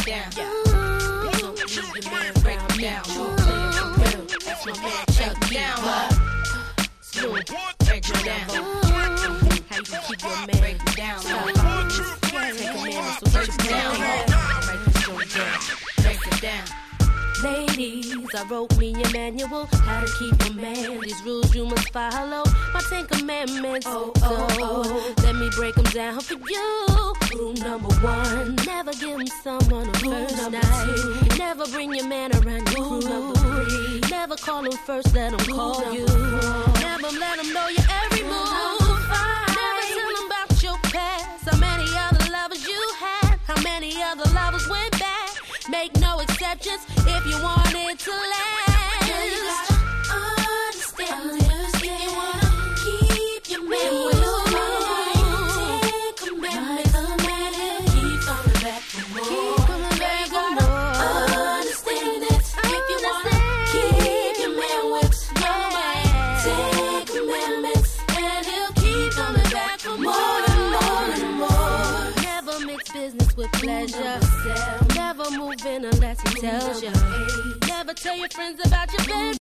down. Don't leave your man, break him down. Don't play it for real. That's my man, check me down. Smooth, break him down. How you can keep your man, break him down. Take a man, so break him down. Break this story down, break it down. Ladies, I wrote me a manual how to keep a man. These rules you must follow. My 10 commandments. Let me break them down for you. Rule number 1, never give him someone a first night. 2, never bring your man around your crew. Number 3, never call him first, let him call you. Never let him know your every move. Never tell him about your past. How many other lovers you had? How many other lovers went back? Make no exceptions if you want it to last. Girl, you gotta understand this. If you wanna keep your man with you, take commandments. Keep coming back for more. Girl, you gotta understand this. If you wanna keep your man with you, take commandments, and he'll keep coming back for more and more and more. Never mix business with pleasure. Never move in unless he tells you. Never tell your friends about your baby.